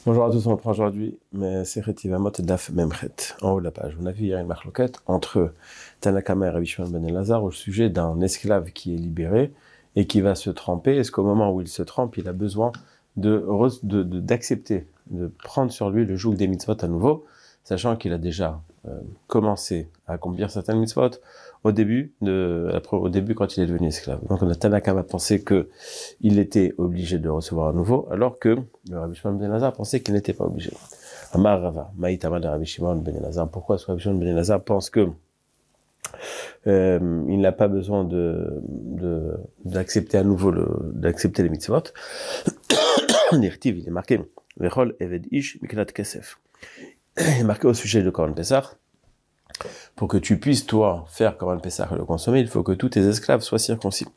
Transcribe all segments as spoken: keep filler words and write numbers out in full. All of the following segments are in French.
Bonjour à tous, on reprend aujourd'hui, mais c'est Retivamot Daf Memchet, en haut de la page. On a vu hier une marloquette entre Tanakama et Rabbi Shimon ben Elazar au sujet d'un esclave qui est libéré et qui va se tremper. Est-ce qu'au moment où il se trempe, il a besoin de, de, de, d'accepter, de prendre sur lui le joug des mitzvot à nouveau, sachant qu'il a déjà euh, commencé à accomplir certaines mitzvot au début, de, au début quand il est devenu esclave. Donc on a Tanakama pensé que il était obligé de recevoir à nouveau, alors que le Rabbi Shimon ben Elazar pensait qu'il n'était pas obligé. Amar Rava, Maïtama de Rabbi Shimon ben Elazar. Pourquoi ce Rabbi Shimon ben Elazar pense que euh, il n'a pas besoin de, de d'accepter à nouveau le, d'accepter les mitzvot? L'irtiv, il est marqué Vechol Eved Ish Miklat Kesef. Il est marqué au sujet de Korban Pessah. Pour que tu puisses, toi, faire Korban Pessah et le consommer, il faut que tous tes esclaves soient circoncis.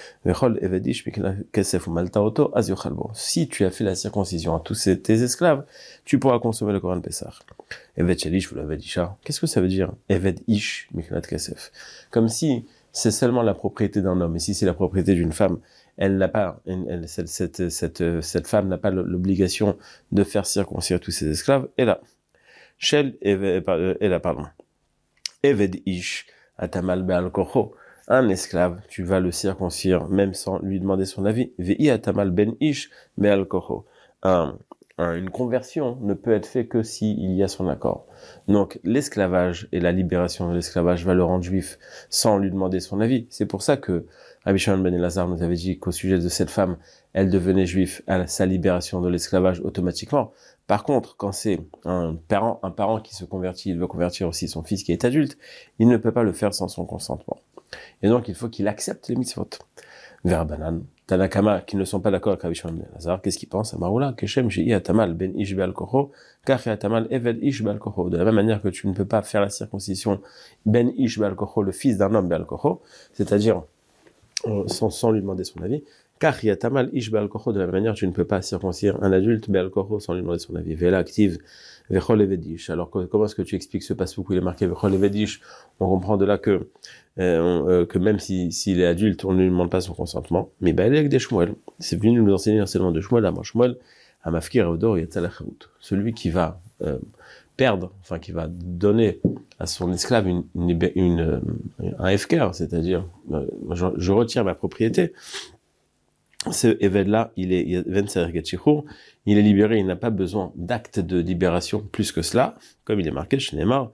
Si tu as fait la circoncision à tous ces, tes esclaves, tu pourras consommer le Korban Pessah. Eved Shelish, vous l'avez dit, qu'est-ce que ça veut dire? Eved Ish Miklat Kesef. Comme si c'est seulement la propriété d'un homme, et si c'est la propriété d'une femme, elle n'a pas, elle, cette, cette, cette, cette femme n'a pas l'obligation de faire circoncire tous ses esclaves. Et là, Shel, et là, pardon. Eved Ish Atamal Be'al Kocho. Un esclave, tu vas le circoncire même sans lui demander son avis. Ve'i Atamal Ben Ish Be'al Kocho. Un, un, une conversion ne peut être faite que s'il y a son accord. Donc l'esclavage et la libération de l'esclavage va le rendre juif sans lui demander son avis. C'est pour ça que Rabbi Shimon ben Elazar nous avait dit qu'au sujet de cette femme, elle devenait juif à sa libération de l'esclavage automatiquement. Par contre, quand c'est un parent, un parent qui se convertit, il veut convertir aussi son fils qui est adulte, il ne peut pas le faire sans son consentement. Et donc, il faut qu'il accepte les mitzvot. Verbanan, Tanakama, qui ne sont pas d'accord avec Rabbi Shimon ben Elazar, qu'est-ce qu'ils pensent? Amaroula, Keshem, Shei Atamal, Ben Ish Be'al Kocho, Kach Atamal, Eved Ish Be'al Kocho. De la même manière que tu ne peux pas faire la circoncision Ben Ish Be'al Kocho, le fils d'un homme Be'al Kocho, c'est-à-dire sans, sans lui demander son avis, car il y a tamal ish be'al kocho, de la même manière tu ne peux pas circoncire un adulte be'al kocho sans lui demander son avis. Vela active vechol evedish. Alors comment est-ce que tu expliques ce passage où il est marqué vechol evedish? On comprend de là que euh, que même si s'il est adulte, on ne lui demande pas son consentement. Mais ben avec des Shmuel, c'est venu nous enseigner un seulement de Shmuel, à Shmuel, à mafkir odor yatzalachut. Celui qui va euh, perdre, enfin qui va donner à son esclave une, une, une, une un efker, c'est-à-dire euh, je, je retire ma propriété. Ce évêque-là, il est, il est libéré, il n'a pas besoin d'acte de libération plus que cela, comme il est marqué chez Neymar,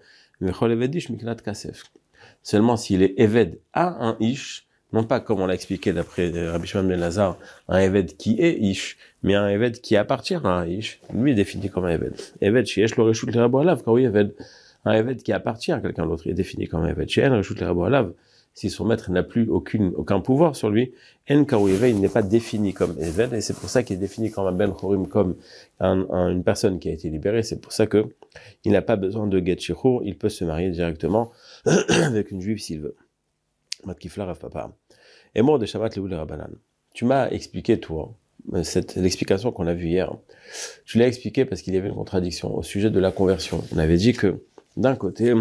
seulement s'il est évêque à un ish, non pas comme on l'a expliqué d'après Rabbi Shimon ben Elazar, un évêque qui est ish, mais un évêque qui appartient à un ish, lui est défini comme un évêque. Évêque, sheyesh lo reshut l'irabo alav, car oui, évêque, un évêque qui appartient à quelqu'un d'autre, il est défini comme un évêque. Sheyesh lo reshut l'irabo alav, si son maître n'a plus aucune, aucun pouvoir sur lui, en karouévé, il n'est pas défini comme évêque, et c'est pour ça qu'il est défini comme un ben chorim, comme un, un, une personne qui a été libérée. C'est pour ça que il n'a pas besoin de get shichur, il peut se marier directement avec une juive s'il veut. Matkifla Rav Papa. Et mort de Shabbat Leoul Rabbanan. Tu m'as expliqué, toi, cette, l'explication qu'on a vue hier. Tu l'as expliqué parce qu'il y avait une contradiction au sujet de la conversion. On avait dit que, d'un côté,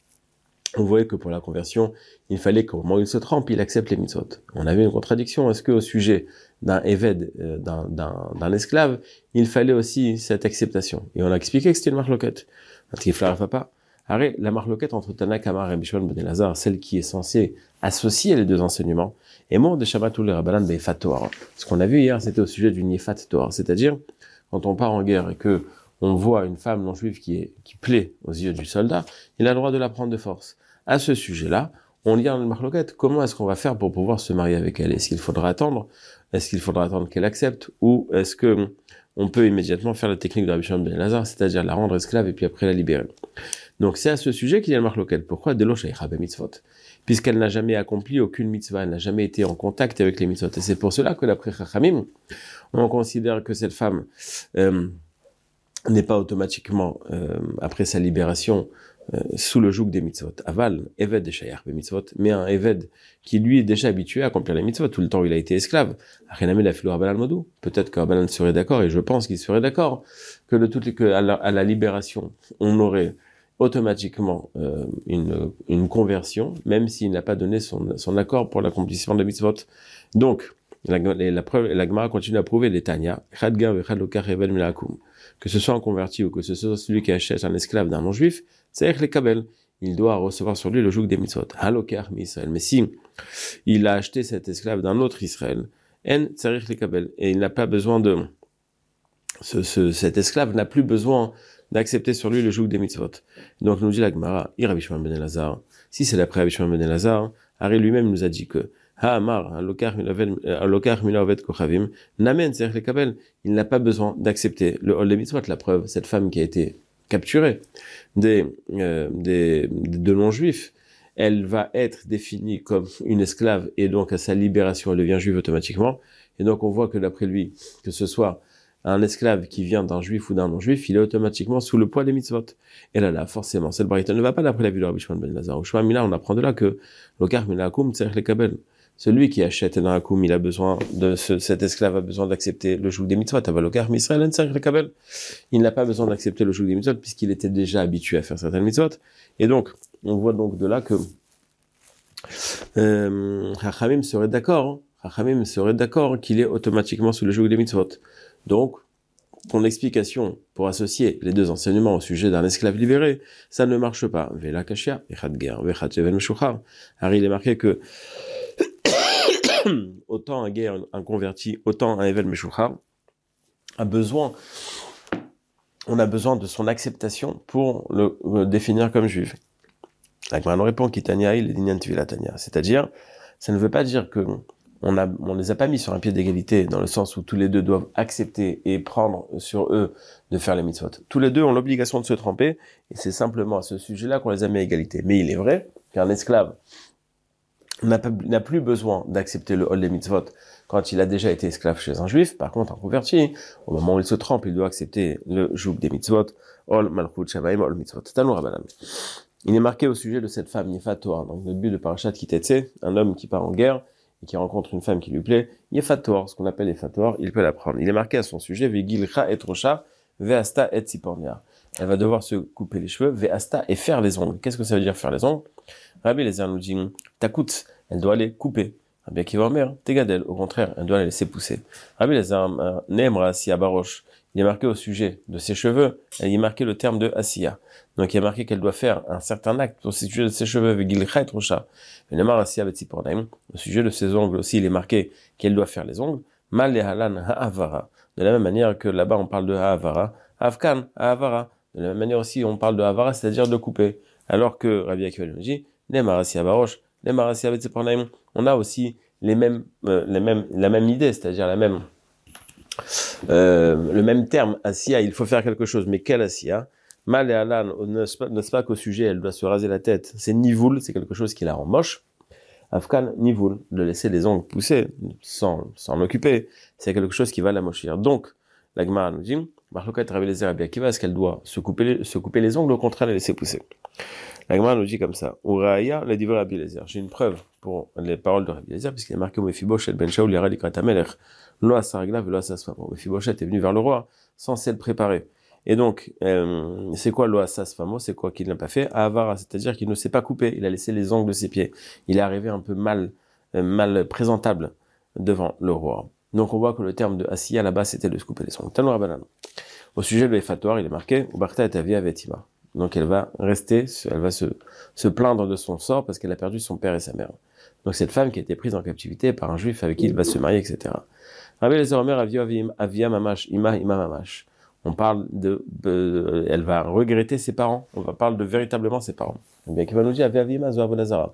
on voyait que pour la conversion, il fallait qu'au moment où il se trempe, il accepte les mitzvot. On avait une contradiction. Est-ce qu'au sujet d'un éved, euh, d'un, d'un, d'un esclave, il fallait aussi cette acceptation? Et on a expliqué que c'était une marloquette. Matkifla Rav Papa. Arrête, la marloquette entre Tanakama et Rabbi Shimon ben Elazar, celle qui est censée associer les deux enseignements, et moi de Shabbat ou le Rabbanan be'efat Torah. Ce qu'on a vu hier, c'était au sujet du nifat Torah, c'est-à-dire quand on part en guerre et que on voit une femme non juive qui est qui plaît aux yeux du soldat, il a le droit de la prendre de force. À ce sujet-là, on lit dans la marloquette, comment est-ce qu'on va faire pour pouvoir se marier avec elle? Est-ce qu'il faudra attendre? Est-ce qu'il faudra attendre qu'elle accepte? Ou est-ce que on peut immédiatement faire la technique de Rabbi Shimon ben Elazar, c'est-à-dire la rendre esclave et puis après la libérer? Donc c'est à ce sujet qu'il y a le marloquette. Pourquoi? De l'oshaycha be mitzvot. Puisqu'elle n'a jamais accompli aucune mitzvah, elle n'a jamais été en contact avec les mitzvot. Et c'est pour cela que d'après Chachamim, on considère que cette femme euh, n'est pas automatiquement, euh, après sa libération, euh, sous le joug des mitzvot. Aval, éved de shayach be mitzvot, mais un éved qui lui est déjà habitué à accomplir les mitzvot. Tout le temps, il a été esclave. Peut-être que Rabbanan serait d'accord, et je pense qu'il serait d'accord, que de toutes les, que à la, à la libération, on aurait automatiquement euh, une, une conversion, même s'il n'a pas donné son, son accord pour l'accomplissement de la mitzvot. Donc, La, et la preuve, la Gemara continue à prouver les Tanya, que ce soit un converti ou que ce soit celui qui achète un esclave d'un non-juif, c'est les kabel. Il doit recevoir sur lui le joug des mitzvot. Halokar mi Israël. Mais si il a acheté cet esclave d'un autre Israël, en tzarich les kabel, et il n'a pas besoin de, ce, ce, cet esclave n'a plus besoin d'accepter sur lui le joug des mitzvot. Donc nous dit la Gemara, Rabbi Shimon ben Elazar. Si c'est d'après Rabbi Shimon ben Elazar, Harry lui-même nous a dit que Ha'amar, Halokar milavet kochavim, namen tzarich les kabel. Il n'a pas besoin d'accepter le hol des mitzvot. La preuve, cette femme qui a été capturée des, euh, des, de non-juifs, elle va être définie comme une esclave et donc à sa libération, elle devient juive automatiquement. Et donc on voit que d'après lui, que ce soit un esclave qui vient d'un juif ou d'un non-juif, il est automatiquement sous le poids des mitzvot. Et là, là, forcément, cette braïta ne va pas d'après la vue de Rabbi Shimon ben Elazar. Au Shmuel Mila, on apprend de là que l'okar minakum tzarich lekabel. Celui qui achète un akoum, il a besoin de ce, cet esclave a besoin d'accepter le joug des mitzvot. Avalokar misrael tzarich lekabel. Il n'a pas besoin d'accepter le joug des mitzvot puisqu'il était déjà habitué à faire certaines mitzvot. Et donc, on voit donc de là que euh, Chachamim serait d'accord, hein, Chachamim serait d'accord qu'il est automatiquement sous le joug des mitzvot. Donc, ton explication pour associer les deux enseignements au sujet d'un esclave libéré, ça ne marche pas. Vela kashia, echad ger, vechad sheven meshuchar. Alors, il est marqué que autant un guerre, un converti, autant un Evel Meshuchar a besoin, on a besoin de son acceptation pour le, le définir comme juif. La Gemara nous répond qu'Itania il est dinyan tvila Tanya. C'est-à-dire, ça ne veut pas dire que on a, on les a pas mis sur un pied d'égalité dans le sens où tous les deux doivent accepter et prendre sur eux de faire les mitzvot. Tous les deux ont l'obligation de se tremper et c'est simplement à ce sujet-là qu'on les a mis à égalité. Mais il est vrai qu'un esclave n'a, pas, n'a plus besoin d'accepter le hol des mitzvot quand il a déjà été esclave chez un juif. Par contre, un converti, au moment où il se trempe, il doit accepter le joug des mitzvot, hol malchut shamaim, hol mitzvot. Tanu Rabbanan. Il est marqué au sujet de cette femme, Yefat Toar. Donc, le but de Parashat Kitetse, un homme qui part en guerre et qui rencontre une femme qui lui plaît, Yefat Toar, ce qu'on appelle Yefat Toar, il peut la prendre. Il est marqué à son sujet, Vegilcha et Rosha, Veasta et Tzipornia. Elle va devoir se couper les cheveux, Veasta et faire les ongles. Qu'est-ce que ça veut dire faire les ongles? Rabbi Eliezer nous dit, Takut, elle doit les couper. Rabbi Akiva Omer, Tegadel, au contraire, elle doit les laisser pousser. Rabbi Eliezer, Neemra, Siya Barosh, il est marqué au sujet de ses cheveux, il est marqué le terme de Asiya. Donc il est marqué qu'elle doit faire un certain acte au sujet de ses cheveux, Vegilcha et Rosha. Il est marqué Asiya Betsipornaim. Au sujet de ses ongles aussi, il est marqué qu'elle doit faire les ongles. Mal lehalan ha'avara. De la même manière que là-bas on parle de ha'avara. Afkan ha'avara. De la même manière aussi on parle de ha'avara, c'est-à-dire de couper. Alors que Rabbi Akiva nous dit, Neemar Asiya Barosh, Neemar Asiya Betsipornaim. On a aussi les mêmes, euh, les mêmes, la même idée, c'est-à-dire la même, Euh, le même terme, Asiya, il faut faire quelque chose, mais quel Asiya? Mal et Alan, n'est-ce pas qu'au sujet, elle doit se raser la tête, c'est Nivoul, c'est quelque chose qui la rend moche. Afkan, Nivoul, de laisser les ongles pousser, sans s'en occuper, c'est quelque chose qui va la mochir. Donc, la Gemara nous dit, Marlokat Rabbi Eliezer Rabbi Akiva, est-ce qu'elle doit se couper, les, se couper les ongles, au contraire, les laisser pousser? La Gemara nous dit comme ça, Uraaya, la diva Rabbi Eliezer. J'ai une preuve pour les paroles de Rabbi Eliezer, puisqu'il est marqué au Mephibosheth ben Shaul, Yara Likrat Hamelech. Lo asaragla velo asasfamo. Mephibosheth est venu vers le roi sans s'être préparé. Et donc, euh, c'est quoi lo asasfamo? C'est quoi qu'il n'a pas fait? Avara, c'est-à-dire qu'il ne s'est pas coupé. Il a laissé les ongles de ses pieds. Il est arrivé un peu mal, euh, mal présentable devant le roi. Donc, on voit que le terme de asiya là-bas, c'était de se couper les ongles. Tanu Rabbanan. Au sujet de l'Efatoir, il est marqué Ubarta et avia vetima. Donc, elle va rester, elle va se, se plaindre de son sort parce qu'elle a perdu son père et sa mère. Donc, cette femme qui a été prise en captivité par un juif avec qui il va se marier, et cetera. Rabbi Eliezer Omer avia mamash, ima ima mamash. On parle de, de, elle va regretter ses parents. On va parler de véritablement ses parents. Bien qu'il va nous dire avia ima zoavonazara.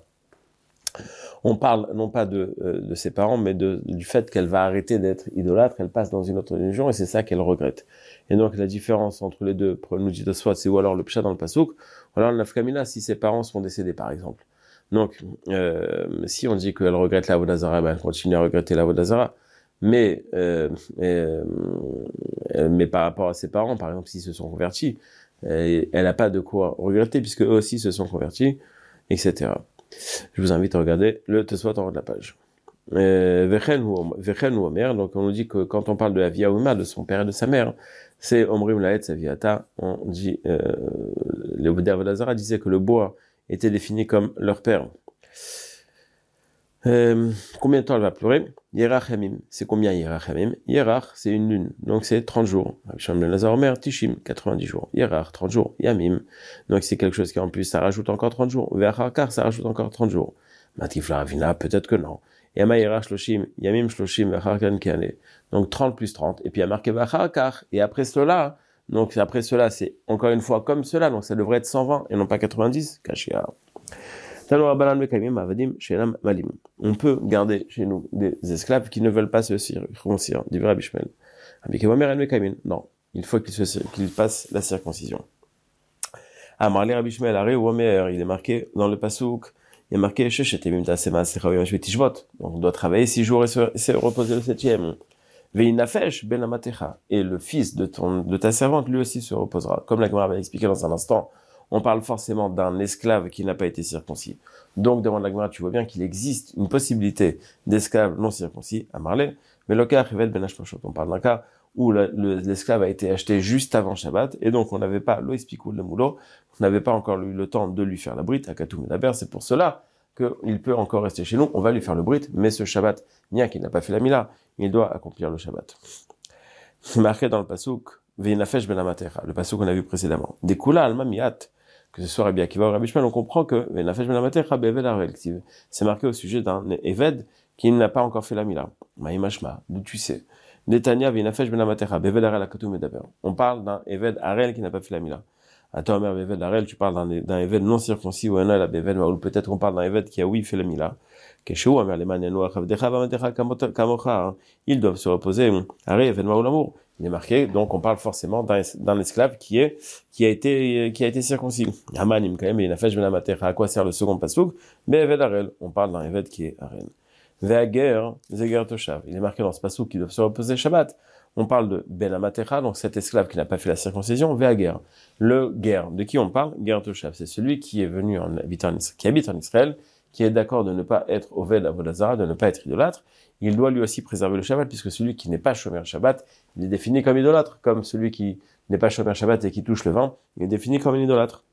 On parle non pas de, euh, de ses parents, mais de, du fait qu'elle va arrêter d'être idolâtre, elle passe dans une autre religion, et c'est ça qu'elle regrette. Et donc, la différence entre les deux, pour nous dit de soit, c'est ou alors le pshat dans le pasouk, ou alors la fkamila, si ses parents sont décédés, par exemple. Donc, euh, si on dit qu'elle regrette la Vodazara, ben, elle continue à regretter la Vodazara. Mais, euh, euh, mais par rapport à ses parents, par exemple, s'ils se sont convertis, euh, elle n'a pas de quoi regretter, puisque eux aussi se sont convertis, et cetera. Je vous invite à regarder le Tosfot en haut de la page. Vechen ou Omer, donc on nous dit que quand on parle de Avia Uma, de son père et de sa mère, c'est Omrim Laetz Aviata. On dit, euh, les Vodazara disaient que le bois était défini comme leur père. Euh, combien de temps elle va pleurer? Yerach Yamim. C'est combien Yerach Yamim? Yerach, c'est une lune. Donc c'est trente jours. Rabbi Shimon ben Elazar Omer, Tishim, quatre-vingt-dix jours. Yerach, trente jours. Yamim. Donc c'est quelque chose qui en plus, ça rajoute encore trente jours. Ve'achar, ça rajoute encore trente jours. Matif la Ravina, peut-être que non. Yama Yerach Shloshim, Yamim Shloshim, Ve'achar kan Kiane. Donc trente plus trente. Et puis il y a marqué Ve'achar. Et après cela, donc après cela, c'est encore une fois comme cela. Donc ça devrait être cent vingt et non pas quatre-vingt-dix. Kashia. On peut garder chez nous des esclaves qui ne veulent pas se circoncire. Non, il faut qu'ils se, qu'ils passent la circoncision. Amarle Rabbi Shmuel, il est marqué dans le pasouk, il est marqué donc on doit travailler six jours et se, et se reposer le septième. Et le fils de, ton, de ta servante, lui aussi se reposera. Comme la Gemara va expliquer dans un instant, on parle forcément d'un esclave qui n'a pas été circoncis. Donc, devant la Gemara, tu vois bien qu'il existe une possibilité d'esclave non circoncis à Marley. Mais le cas, on parle d'un cas où le, le, l'esclave a été acheté juste avant Shabbat, et donc on n'avait pas l'oispikul le moulo, on n'avait pas encore eu le temps de lui faire la brite, à Katoum Medaber, c'est pour cela qu'il peut encore rester chez nous, on va lui faire le brite, mais ce Shabbat, bien qu'il n'a pas fait la mila, il doit accomplir le Shabbat. C'est marqué dans le pasouk, Veinafesh ben Amatecha, le pasouk qu'on a vu précédemment. Des kula alma miat, que ce soit Rabbi Akiva ou Rabbi Shmuel, on comprend que Veinafesh ben Amatecha be'eved harel, c'est marqué au sujet d'un Eved qui n'a pas encore fait la mila. Maïmashma, d'où tu sais. Netanya Veinafesh ben Amatecha be'eved harel akatum medaber. On parle d'un Eved harel qui n'a pas fait la mila. Attends, Omer be'eved harel, tu parles d'un, d'un Eved non circoncis ou un la be'eved ou peut-être on parle d'un Eved qui a oui fait la mila. Keshu Omer leman yanu achavdecha v'amatecha kamocha. Ils doivent se reposer. Harel Eved ma'ulamour. Il est marqué, donc on parle forcément d'un, d'un esclave qui est, qui a été, qui a été circoncis. Amanim quand même, il a fait, je vais la mater. À quoi sert le second pasouk? Mais Eved Harel. On parle d'un Eved qui est Harel. Ve'ager, Zeger Toshav. Il est marqué dans ce pasouk qui doivent se reposer Shabbat. On parle de Ben Amatecha, donc cet esclave qui n'a pas fait la circoncision. Ve'ager. Le guerre. De qui on parle? Ger Toshav. C'est celui qui est venu en habitant, qui habite en Israël, qui est d'accord de ne pas être Oved Avodazara, de ne pas être idolâtre. Il doit lui aussi préserver le Shabbat, puisque celui qui n'est pas Shomer Shabbat, il est défini comme idolâtre, comme celui qui n'est pas Shomer Shabbat et qui touche le vin, il est défini comme un idolâtre.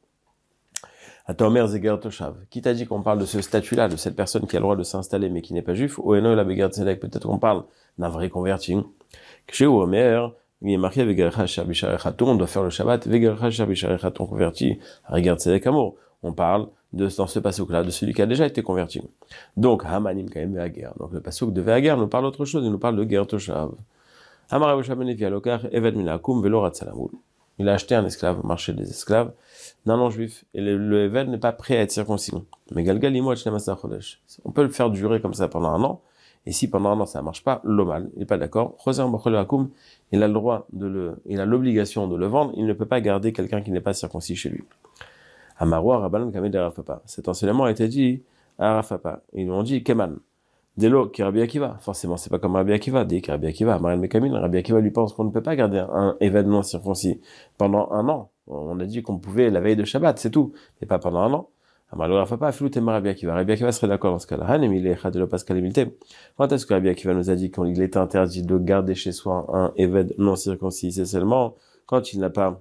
Atomer Zeger Toshav. Qui t'a dit qu'on parle de ce statut-là, de cette personne qui a le droit de s'installer mais qui n'est pas juif? Oeno la Begert Tzedek, peut-être qu'on parle d'un vrai converti. Chez Omer, il est marqué Vegercha Shabisharechaton, on doit faire le Shabbat, Vegercha Shabisharechaton converti, Regert Tzedek Amour. On parle de, dans ce pasouk-là, de celui qui a déjà été converti. Donc, Hamanim Kaim Ve'ager. Donc, le pasouk de Ve'ager nous parle autre chose, il nous parle de Ger Toshav. Hamar Avoshaben Evi Alokar, Eved Minakum, Velo Ratzalamoul. Il a acheté un esclave, marché des esclaves, d'un non-juif. Et le, le Eved n'est pas prêt à être circoncis. Mais Galgal Imo Hachnamasa Chodesh. On peut le faire durer comme ça pendant un an. Et si pendant un an ça marche pas, l'omal, il n'est pas d'accord. Choser Bachol Hakum, il a le droit de le, il a l'obligation de le vendre. Il ne peut pas garder quelqu'un qui n'est pas circoncis chez lui. Amaroua Rabbanan Kamed Arafapa. Cet enseignement a été dit à Arafapa. Ils lui ont dit Keman. Delo qui Rabbi Akiva. Forcément, c'est pas comme Rabbi Akiva. Dès que Rabbi Akiva, Mariel Mekamin, Rabbi Akiva lui pense qu'on ne peut pas garder un événement circoncis pendant un an. On a dit qu'on pouvait la veille de Shabbat, c'est tout. Mais pas pendant un an. Amaroua Arafapa, Flou Tema Rabbi Akiva. Rabbi Akiva serait d'accord dans ce cas-là. Han Emile Chadelo Pascal Emilté. Quand est-ce que Rabbi Akiva nous a dit qu'il était interdit de garder chez soi un événement non circoncis? C'est seulement quand il n'a pas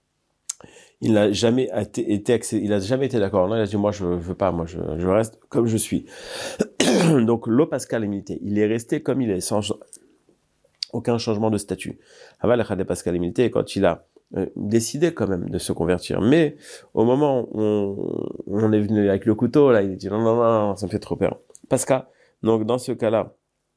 il n'a jamais été, été accès, il a jamais été d'accord. Non, il a dit, moi, je veux pas, moi, je, je reste comme je suis. Donc, l'eau Pascal Emilité, il est resté comme il est, sans aucun changement de statut. Aval Echad Pascal Emilité, quand il a euh, décidé quand même de se convertir. Mais, au moment où on, on est venu avec le couteau, là, il a dit, non, non, non, ça me fait trop peur. Pascal, donc, dans ce cas-là,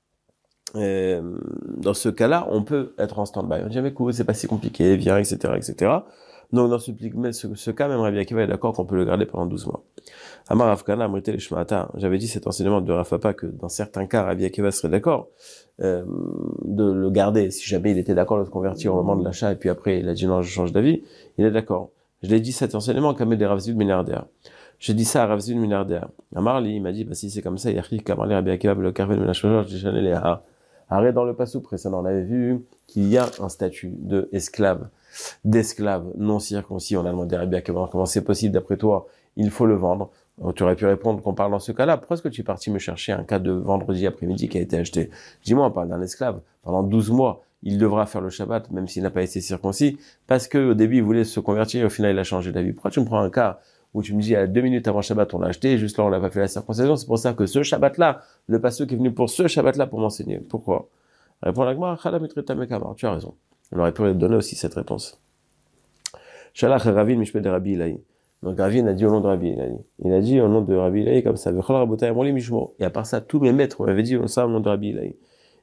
euh, dans ce cas-là, on peut être en stand-by. On dit, mais écoute, c'est pas si compliqué, viens, et cetera, et cetera. Donc, dans ce, ce, ce cas, même Rabbi Akiva est d'accord qu'on peut le garder pendant douze mois. Amar Afkana, Amrité les Shmata. J'avais dit cet enseignement de Rafapa que dans certains cas, Rabbi Akiva serait d'accord, euh, de le garder. Si jamais il était d'accord de se convertir au moment de l'achat et puis après il a dit non, je change d'avis, il est d'accord. Je l'ai dit cet enseignement comme des Ravzud Minardea. J'ai dit ça à Ravzud Minardea. Amar, lui, il m'a dit, bah, si c'est comme ça, Yachik, Kamar, Rabbi Akiva, le Karvel, Menachojor, Jichanel et Ha. Arrête dans le passou précédent, on avait vu qu'il y a un statut de esclave, d'esclave non circoncis. On a demandé à Rabbi Akiva comment c'est possible d'après toi, il faut le vendre. Donc, tu aurais pu répondre qu'on parle dans ce cas-là. Pourquoi est-ce que tu es parti me chercher un cas de vendredi après-midi qui a été acheté? Dis-moi, on parle d'un esclave. Pendant douze mois, il devra faire le Shabbat, même s'il n'a pas été circoncis, parce que au début, il voulait se convertir et au final, il a changé d'avis. Pourquoi tu me prends un cas où tu me dis à deux minutes avant Shabbat, on l'a acheté, et juste là, on n'a pas fait la circoncision. C'est pour ça que ce Shabbat-là, le pasteur qui est venu pour ce Shabbat-là pour m'enseigner. Pourquoi? Répond la Gemara, tu as raison. On aurait pu lui donner aussi cette réponse. Shalach Ravin Mishpeh de Rabbi Ilaï. Donc Ravin a dit au nom de Rabbi Ilaï. Il a dit au nom de Rabbi Ilaï comme ça. Et à part ça, tous mes maîtres m'avaient dit ça au nom de Rabbi Ilaï.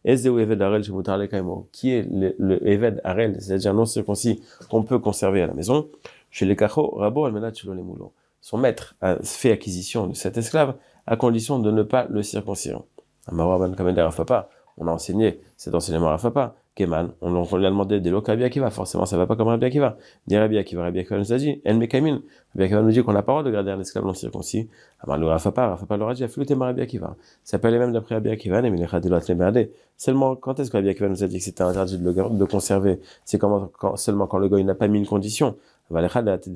Qui est le, le Eved Arel, c'est-à-dire non circoncis, qu'on peut conserver à la maison. Chez les Kacho, Rabo Almenat Shelo Lemulo. Son maître a fait acquisition de cet esclave à condition de ne pas le circoncire. Amaro Ban Kameder Rafapa. On a enseigné cet enseignement à Rafapa. Keman, on, on lui a demandé des lots Rabbi Akiva, forcément ça va pas comme Rabbi Akiva. Des Rabbi Akiva, Rabbi Akiva nous a dit, En Mekamin, Rabbi Akiva nous dit qu'on n'a pas le droit de garder un esclave non circoncis. Amar le Rafapa, Rafapa leur a dit, Afilou Tema Rabbi Akiva. Ça peut aller même d'après Rabbi Akiva, mais les Khadilot les Merdé. Seulement, quand est-ce que Rabbi Akiva nous a dit que c'était interdit de le de conserver? C'est comment, quand, seulement quand le gars, il n'a pas mis une condition. Mais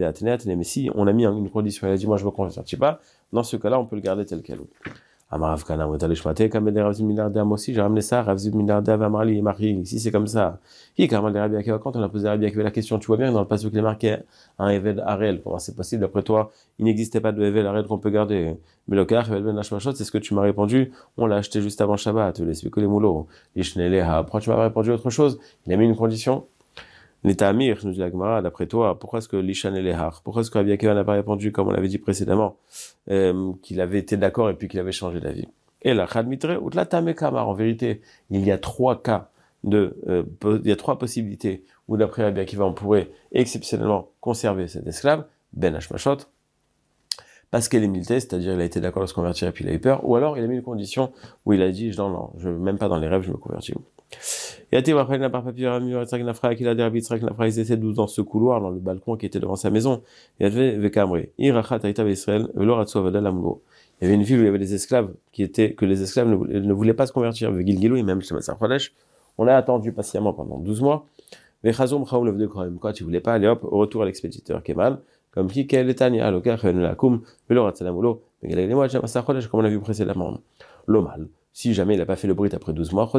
si on a mis une condition, il a dit, moi je me convertis pas, dans ce cas-là, on peut le garder tel quel. Amarav Kana, on est allé chmater, comme des Ravzim milliardaires, moi aussi, j'ai ramené ça, Ravzim milliardaires, Amarli et Marie, si c'est comme ça. Hi, Kamal de Rabbi Akiva, quand on a posé à Rabbi Akiva la question, tu vois bien, dans le passage qu'il est marqué, un Eved Arel, comment c'est possible, d'après toi, il n'existait pas de Eved Arel qu'on peut garder. Mais le car, Eved Ben Hashmashot, c'est ce que tu m'as répondu, on l'a acheté juste avant Shabbat, laisse que les moulots. Lishneleha, pourquoi tu m'as répondu autre chose? Il a mis une condition. L'état Amir, nous dit la Gemara, d'après toi, pourquoi est-ce que l'Ishan et les Har, pourquoi est-ce que Rabbi Akiva n'a pas répondu, comme on l'avait dit précédemment, euh, qu'il avait été d'accord et puis qu'il avait changé d'avis? Et la Chad Mitre, ou la Tamekamar, en vérité, il y a trois cas de, euh, il y a trois possibilités où d'après Rabbi Akiva, on pourrait exceptionnellement conserver cet esclave, Ben Hashmashot, parce qu'elle est militée, c'est-à-dire il a été d'accord de se convertir et puis il a eu peur, ou alors il a mis une condition où il a dit, non, non, je, même pas dans les rêves, je me convertis. Et à Théo, après, il n'a pas papier, qu'il a des rabbits, ils étaient dans ce couloir, dans le balcon qui était devant sa maison. Il y avait Vekamri, Irachat Aïta Israël, Veloratso Vadal Amlo. Il y avait une ville où il y avait des esclaves qui étaient, que les esclaves ne, ne voulaient pas se convertir. Vegilgilou, et même chez Massar Pradesh. On a attendu patiemment pendant douze mois. Vechazom Chaoul de Kroim. Quand il voulait pas, allez hop, au retour à l'expéditeur Kemal. Comme qui, quel est Tania, Lokar, Lakum, Veloratsalamoulo, Vegalé, chez Massar Pradesh, comme on l'a vu précédemment. L'Omal. Si jamais il n'a pas fait le brit après douze mois,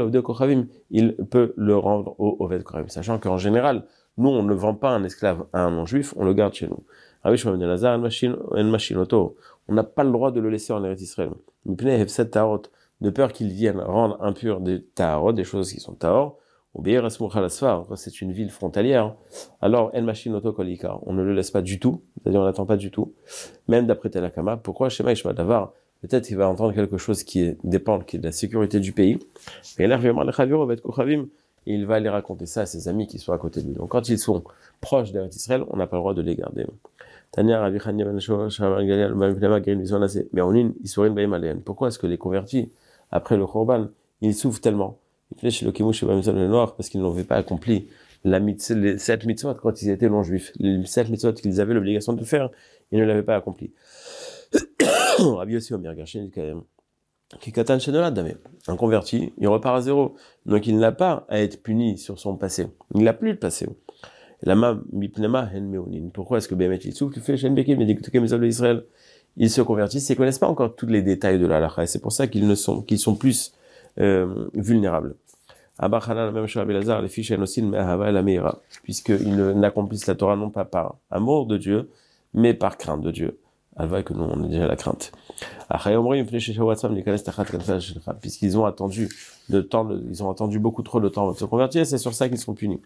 il peut le rendre au Oved Koravim. Sachant qu'en général, nous, on ne vend pas un esclave à un non-juif, on le garde chez nous. On n'a pas le droit de le laisser en Eretz Israël. De peur qu'il vienne rendre impur des taharot, des choses qui sont tahor, c'est une ville frontalière. Alors, on ne le laisse pas du tout, c'est-à-dire on n'attend pas du tout. Même d'après Telakama, pourquoi Shema Ishma Davar? Peut-être qu'il va entendre quelque chose qui est, dépend qui est de la sécurité du pays. Et là, il va aller raconter ça à ses amis qui sont à côté de lui. Donc, quand ils sont proches d'Eretz Israël, on n'a pas le droit de les garder. Pourquoi est-ce que les convertis, après le Khorban, ils souffrent tellement? Parce qu'ils n'avaient pas accompli la mitzvah, les sept mitzvot quand ils étaient non-juifs. Les sept mitzvot qu'ils avaient l'obligation de faire, ils ne l'avaient pas accompli. Rabbi aussi Omer Gershon dit quand même Kikatan Shenola Dame, un converti, il repart à zéro. Donc il n'a pas à être puni sur son passé. Il n'a plus de passé. Lama Mipnema Hen Meonin. Pourquoi est-ce que Bémet il souffle, fait Shen Bekim, mais dit que les hommes d'Israël, ils se convertissent, ils connaissent pas encore tous les détails de la halakha, et c'est pour ça qu'ils ne sont, qu'ils sont plus, euh, vulnérables. Abachana, la même chose à Belazar, les fiches aussi le Mehava et la Meira, puisqu'ils n'accomplissent la Torah non pas par amour de Dieu, mais par crainte de Dieu. Alva que nous, on a déjà la crainte. Puisqu'ils ont attendu de temps, de, ils ont attendu beaucoup trop de temps de se convertir, c'est sur ça qu'ils sont punis.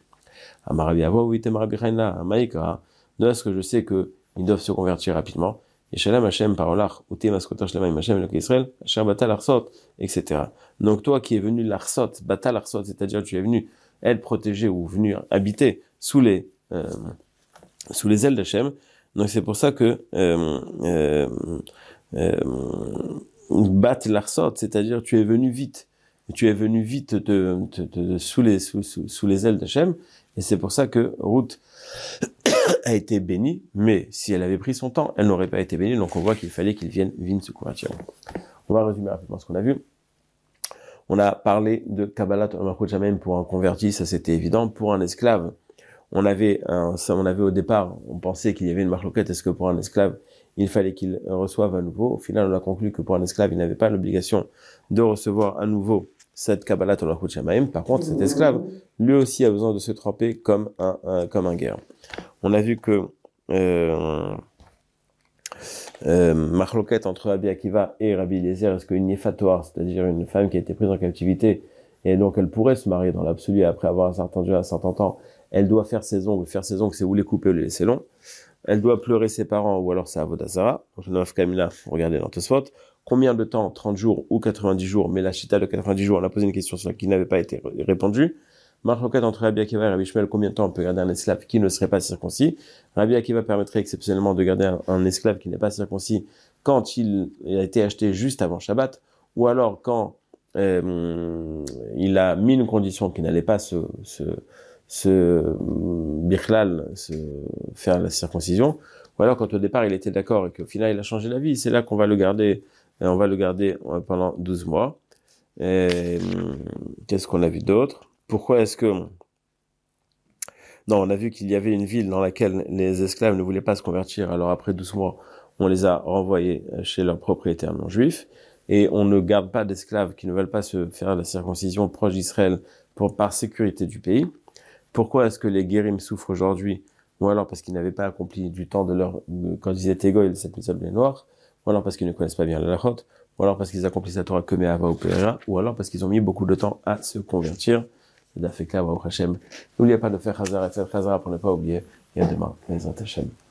De là, ce que je sais que ils doivent se convertir rapidement. Et Shalom Hashem parolach, ou Temaskotar Shalom Hashem le Israël, Hashem Batal Arsot, et cetera. Donc toi qui es venu l'Arsot, Batal Arsot, c'est-à-dire tu es venu être protégé ou venu habiter sous les euh, sous les ailes d'Hashem. Donc c'est pour ça que euh, euh, euh, bat l'arsot, c'est-à-dire tu es venu vite, tu es venu vite de, de, de, de sous les sous, sous, sous les ailes d'Hachem, et c'est pour ça que Ruth a été bénie, mais si elle avait pris son temps, elle n'aurait pas été bénie. Donc on voit qu'il fallait qu'il vienne vienne se convertir. On va résumer rapidement ce qu'on a vu. On a parlé de Kabbalat Malchut Shamayim pour un converti, ça c'était évident. Pour un esclave, on avait un, ça, on avait au départ, on pensait qu'il y avait une marloquette. Est-ce que pour un esclave, il fallait qu'il reçoive à nouveau? Au final, on a conclu que pour un esclave, il n'avait pas l'obligation de recevoir à nouveau cette Kabbalat Malchut Shamayim. Par contre, cet esclave, lui aussi a besoin de se tremper comme un, un comme un guerre. On a vu que euh, Euh, Marloquette entre Rabbi Akiva et Rabbi Eliezer, est-ce qu'une Yefatoire, c'est-à-dire une femme qui a été prise en captivité, et donc elle pourrait se marier dans l'absolu après avoir un certain Dieu, un certain temps, elle doit faire ses ongles, faire ses ongles, c'est ou les couper ou les laisser longs, elle doit pleurer ses parents, ou alors c'est Avodazara, donc le neuf Kamila, regardez dans Tosfot, combien de temps, trente jours ou quatre-vingt-dix jours, mais la chita de quatre-vingt-dix jours, on a posé une question sur qui n'avait pas été répondue. Marloquette entre Rabbi Akiva et Rabbi Shmuel, combien de temps on peut garder un esclave qui ne serait pas circoncis? Rabbi Akiva permettrait exceptionnellement de garder un, un esclave qui n'est pas circoncis quand il a été acheté juste avant Shabbat, ou alors quand euh, il a mis une condition qui n'allait pas se, se, se birklal, se faire la circoncision, ou alors quand au départ il était d'accord et qu'au final il a changé d'avis, c'est là qu'on va le garder, on va le garder pendant douze mois. Et, qu'est-ce qu'on a vu d'autre? Pourquoi est-ce que... Non, on a vu qu'il y avait une ville dans laquelle les esclaves ne voulaient pas se convertir, alors après douze mois, on les a renvoyés chez leurs propriétaires non juifs, et on ne garde pas d'esclaves qui ne veulent pas se faire la circoncision proche d'Israël pour, par sécurité du pays. Pourquoi est-ce que les guérim souffrent aujourd'hui? Ou alors parce qu'ils n'avaient pas accompli du temps de leur... quand ils étaient goïs, cette mitzvah bien noire, ou alors parce qu'ils ne connaissent pas bien la lachot, ou alors parce qu'ils accomplissent la Torah que Me'ava ou Pe'era, ou alors parce qu'ils ont mis beaucoup de temps à se convertir. N'oubliez pas de faire Chazar et faire Chazara pour ne pas oublier. Et à demain, les Hashem.